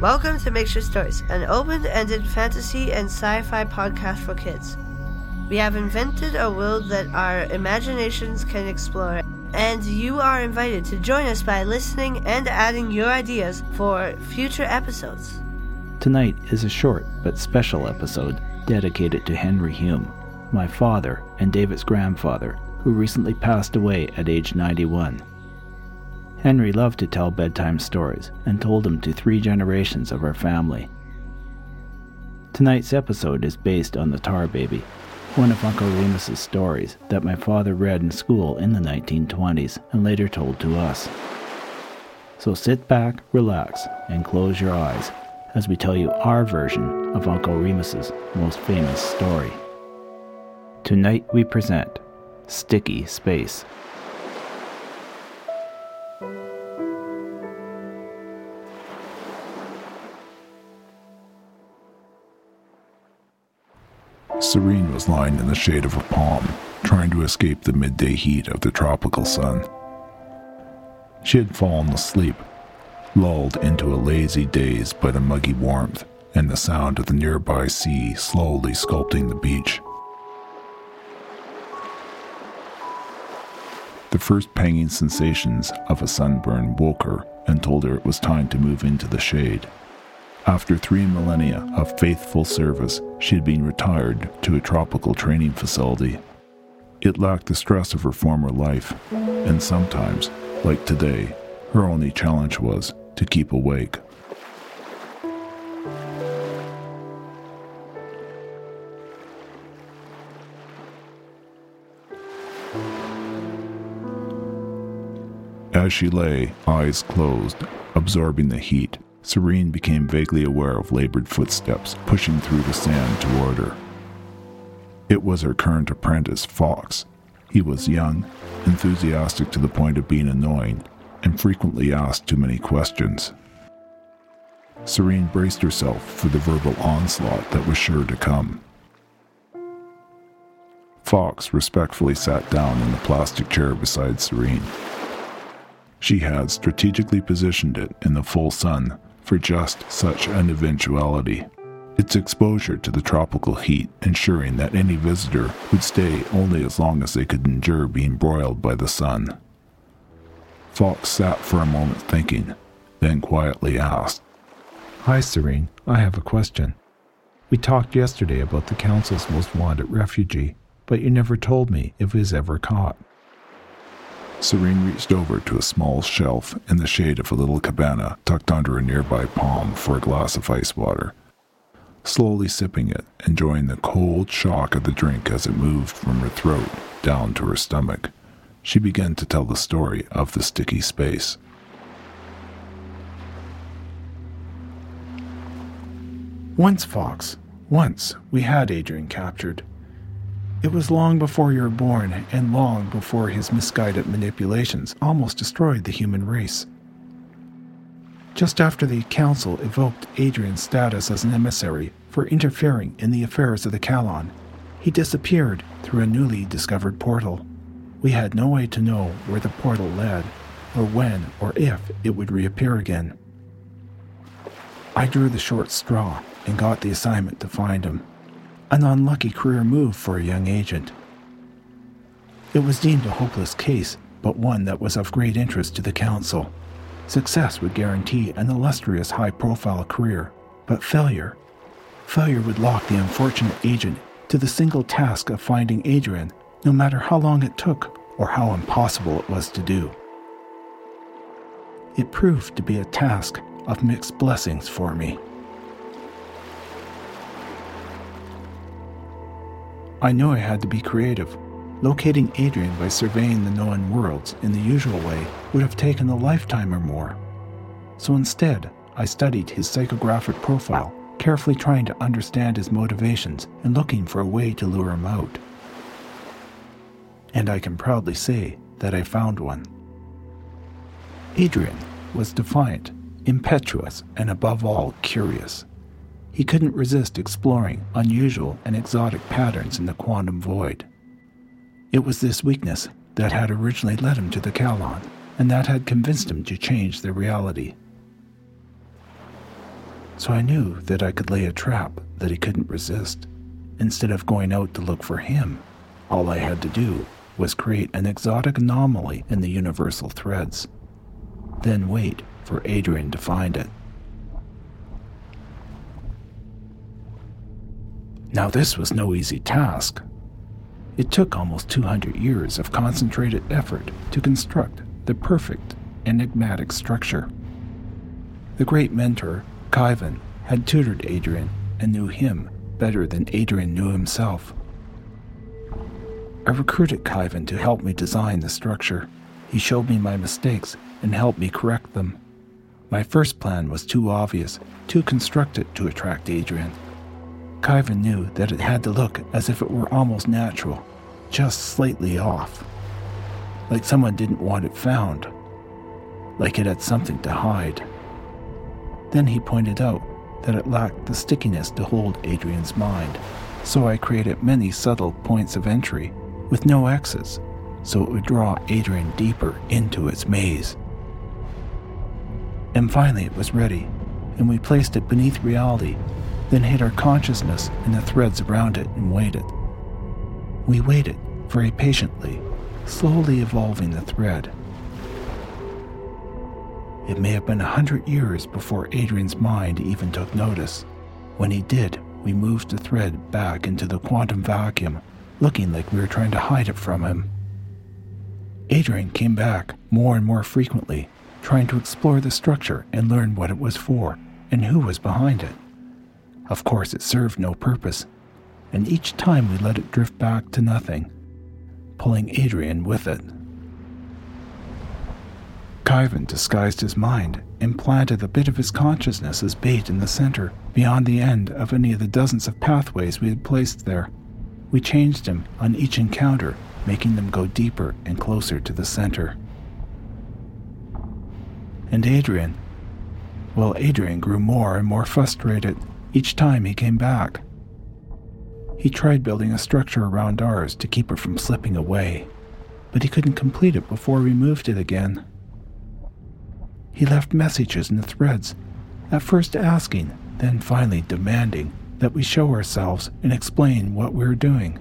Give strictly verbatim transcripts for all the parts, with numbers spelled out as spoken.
Welcome to Makeshift Stories, an open-ended fantasy and sci-fi podcast for kids. We have invented a world that our imaginations can explore, and you are invited to join us by listening and adding your ideas for future episodes. Tonight is a short but special episode dedicated to Henry Hume, my father and David's grandfather, who recently passed away at age ninety-one. Henry loved to tell bedtime stories and told them to three generations of our family. Tonight's episode is based on The Tar Baby, one of Uncle Remus's stories that my father read in school in the nineteen twenties and later told to us. So sit back, relax, and close your eyes as we tell you our version of Uncle Remus's most famous story. Tonight we present Sticky Space. Serene was lying in the shade of a palm, trying to escape the midday heat of the tropical sun. She had fallen asleep, lulled into a lazy daze by the muggy warmth and the sound of the nearby sea slowly sculpting the beach. The first panging sensations of a sunburn woke her and told her it was time to move into the shade. After three millennia of faithful service, she had been retired to a tropical training facility. It lacked the stress of her former life, and sometimes, like today, her only challenge was to keep awake. As she lay, eyes closed, absorbing the heat, Serene became vaguely aware of labored footsteps pushing through the sand toward her. It was her current apprentice, Fox. He was young, enthusiastic to the point of being annoying, and frequently asked too many questions. Serene braced herself for the verbal onslaught that was sure to come. Fox respectfully sat down in the plastic chair beside Serene. She had strategically positioned it in the full sun for just such an eventuality, its exposure to the tropical heat ensuring that any visitor would stay only as long as they could endure being broiled by the sun. Fox sat for a moment thinking, then quietly asked, "Hi, Serene. I have a question. We talked yesterday about the Council's most wanted refugee, but you never told me if he was ever caught." Serene reached over to a small shelf in the shade of a little cabana tucked under a nearby palm for a glass of ice water. Slowly sipping it, enjoying the cold shock of the drink as it moved from her throat down to her stomach, she began to tell the story of the sticky space. Once, Fox, once we had Adrian captured. It was long before you were born, and long before his misguided manipulations almost destroyed the human race. Just after the Council evoked Adrian's status as an emissary for interfering in the affairs of the Kalon, he disappeared through a newly discovered portal. We had no way to know where the portal led, or when or if it would reappear again. I drew the short straw and got the assignment to find him. An unlucky career move for a young agent. It was deemed a hopeless case, but one that was of great interest to the Council. Success would guarantee an illustrious high-profile career, but failure, failure would lock the unfortunate agent to the single task of finding Adrian, no matter how long it took or how impossible it was to do. It proved to be a task of mixed blessings for me. I knew I had to be creative. Locating Adrian by surveying the known worlds in the usual way would have taken a lifetime or more. So instead, I studied his psychographic profile, carefully trying to understand his motivations and looking for a way to lure him out. And I can proudly say that I found one. Adrian was defiant, impetuous, and above all, curious. He couldn't resist exploring unusual and exotic patterns in the quantum void. It was this weakness that had originally led him to the Kalon, and that had convinced him to change their reality. so I knew that I could lay a trap that he couldn't resist. Instead of going out to look for him, all I had to do was create an exotic anomaly in the universal threads, then wait for Adrian to find it. Now this was no easy task. It took almost two hundred years of concentrated effort to construct the perfect, enigmatic structure. The great mentor, Khyven, had tutored Adrian and knew him better than Adrian knew himself. I recruited Khyven to help me design the structure. He showed me my mistakes and helped me correct them. My first plan was too obvious, too constructed to attract Adrian. Khyven knew that it had to look as if it were almost natural, just slightly off. Like someone didn't want it found. Like it had something to hide. Then he pointed out that it lacked the stickiness to hold Adrian's mind, so I created many subtle points of entry with no X's, so it would draw Adrian deeper into its maze. And finally it was ready, and we placed it beneath reality, then hid our consciousness in the threads around it and waited. We waited very patiently, slowly evolving the thread. It may have been a hundred years before Adrian's mind even took notice. When he did, we moved the thread back into the quantum vacuum, looking like we were trying to hide it from him. Adrian came back more and more frequently, trying to explore the structure and learn what it was for and who was behind it. Of course, it served no purpose, and each time we let it drift back to nothing, pulling Adrian with it. Khyven disguised his mind and planted a bit of his consciousness as bait in the center, beyond the end of any of the dozens of pathways we had placed there. We changed him on each encounter, making them go deeper and closer to the center. And Adrian, well, Adrian grew more and more frustrated each time he came back. He tried building a structure around ours to keep it from slipping away, but he couldn't complete it before we moved it again. He left messages in the threads, at first asking, then finally demanding that we show ourselves and explain what we were doing.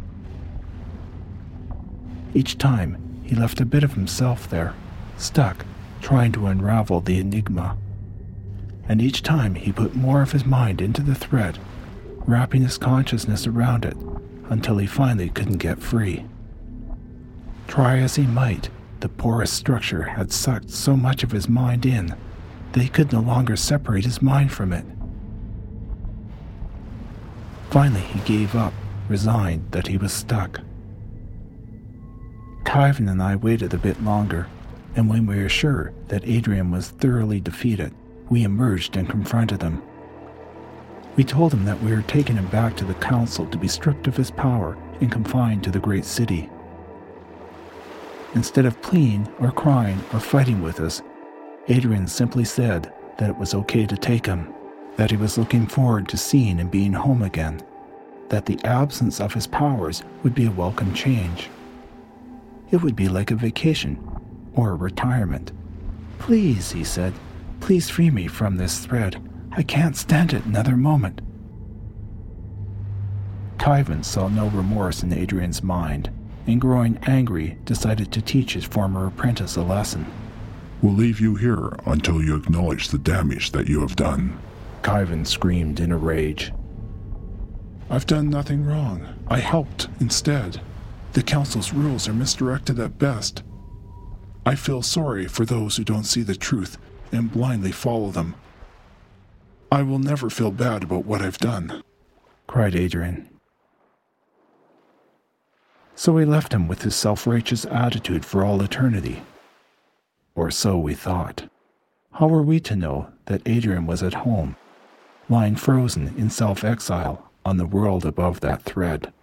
Each time, he left a bit of himself there, stuck, trying to unravel the enigma. And each time he put more of his mind into the thread, wrapping his consciousness around it until he finally couldn't get free. Try as he might, the porous structure had sucked so much of his mind in that he could no longer separate his mind from it. Finally, he gave up, resigned that he was stuck. Khyven and I waited a bit longer, and when we were sure that Adrian was thoroughly defeated, we emerged and confronted him. We told him that we were taking him back to the council to be stripped of his power and confined to the great city. Instead of pleading or crying or fighting with us, Adrian simply said that it was okay to take him, that he was looking forward to seeing and being home again, that the absence of his powers would be a welcome change. It would be like a vacation or a retirement. Please, he said, please free me from this thread. I can't stand it another moment. Khyven saw no remorse in Adrian's mind, and growing angry, decided to teach his former apprentice a lesson. We'll leave you here until you acknowledge the damage that you have done. Khyven screamed in a rage. I've done nothing wrong. I helped instead. The council's rules are misdirected at best. I feel sorry for those who don't see the truth and blindly follow them. I will never feel bad about what I've done, cried Adrian. So we left him with his self-righteous attitude for all eternity. Or so we thought. How were we to know that Adrian was at home, lying frozen in self-exile on the world above that thread?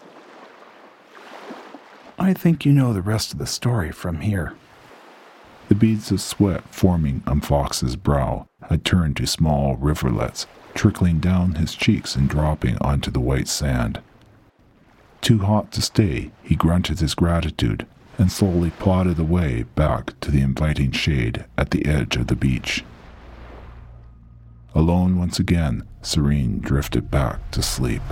I think you know the rest of the story from here. The beads of sweat forming on Fox's brow had turned to small rivulets, trickling down his cheeks and dropping onto the white sand. Too hot to stay, he grunted his gratitude and slowly plodded away back to the inviting shade at the edge of the beach. Alone once again, Serene drifted back to sleep.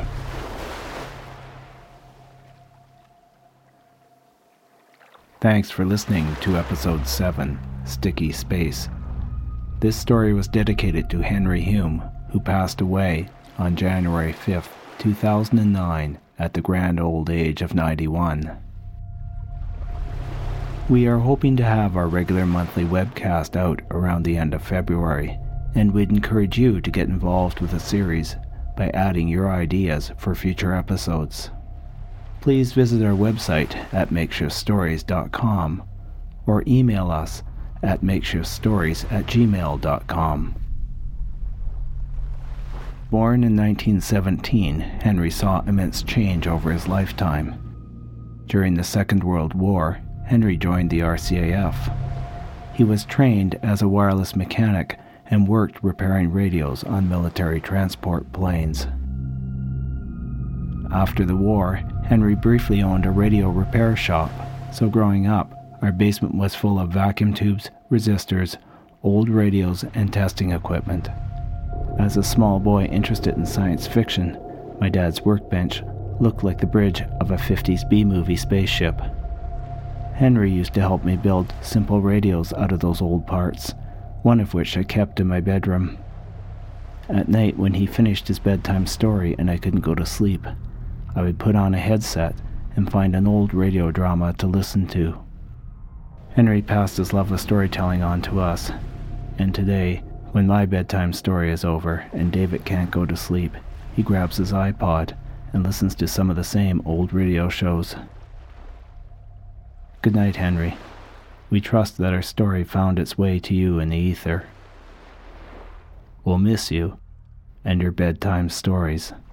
Thanks for listening to Episode seven, Sticky Space. This story was dedicated to Henry Hume, who passed away on January fifth, two thousand nine, at the grand old age of ninety-one. We are hoping to have our regular monthly webcast out around the end of February, and we'd encourage you to get involved with the series by adding your ideas for future episodes. Please visit our website at makeshift stories dot com or email us at makeshiftstories at gmail dot com. Born in nineteen seventeen, Henry saw immense change over his lifetime. During the Second World War, Henry joined the R C A F. He was trained as a wireless mechanic and worked repairing radios on military transport planes. After the war, Henry briefly owned a radio repair shop, so growing up, our basement was full of vacuum tubes, resistors, old radios, and testing equipment. As a small boy interested in science fiction, my dad's workbench looked like the bridge of a fifties B-movie spaceship. Henry used to help me build simple radios out of those old parts, one of which I kept in my bedroom. At night, when he finished his bedtime story and I couldn't go to sleep, I would put on a headset and find an old radio drama to listen to. Henry passed his love of storytelling on to us, and today, when my bedtime story is over and David can't go to sleep, he grabs his iPod and listens to some of the same old radio shows. Good night, Henry. We trust that our story found its way to you in the ether. We'll miss you and your bedtime stories.